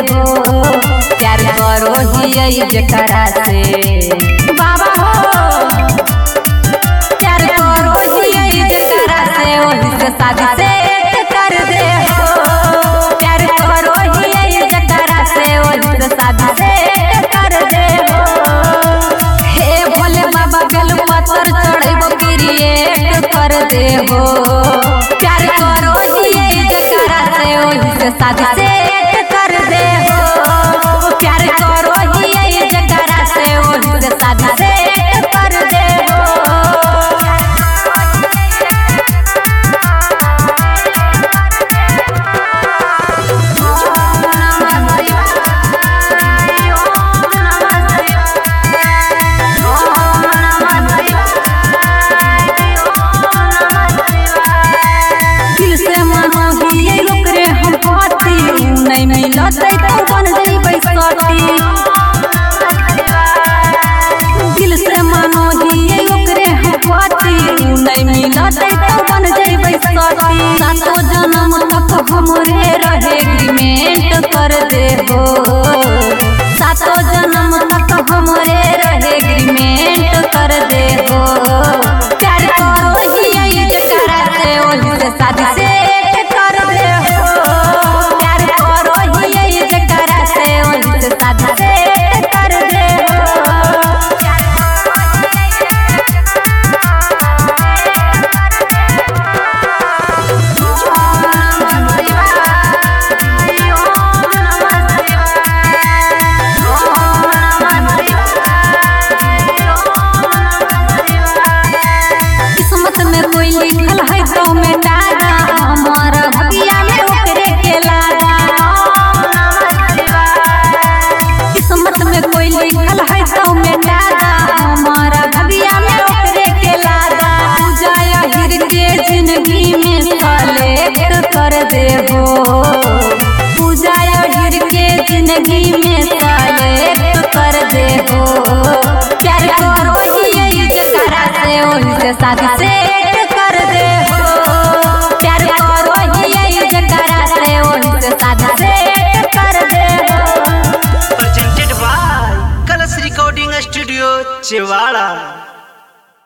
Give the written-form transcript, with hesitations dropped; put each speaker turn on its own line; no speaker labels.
हो। प्यार करो ही जकरा से बाबा हो, प्यार करो ही जकरा से वही से शादी से कर दे हो। प्यार करो ही जकरा से वही से शादी से कर दे हो। हे भोले बाबा बेल पत्थर चढ़ेबो क्रिएट कर दे हो। प्यार करो ही जकरा से वही से शादी से कर दे हो। प्यार करो ही जकरा से वही से शादी से कर दे हो। नहीं मिलते तो बन जइबै सती, दिल से मानो ही ओकरे हम पति। नहीं मिलते तो बन जइबै सती, सातो जन्म तक हमरे रहे एग्रीमेंट कर दे हो। सातो जन्म तक हमरे रहे एग्रीमेंट कर दे हो। प्यार करो ही जकरा से वही से शादी से कर दे हो। लिखल है तो में डागा हमार भगिया में ओकरे के लागा। किस्मत में कोई लिखल है तो में डागा हमार भगिया में ओकरे के लागा। पूजा हिर के जिंदगी में सेलेक्ट कर दे हो। पूजा हिर के जिंदगी में सेलेक्ट कर दे हो। प्यार करो ही जकरा से वही से शादी से कर दे हो। प्यार करो ही जकरा से वही से शादी से कर दे हो।
Presented by Kalash recording studio चिवाड़ा।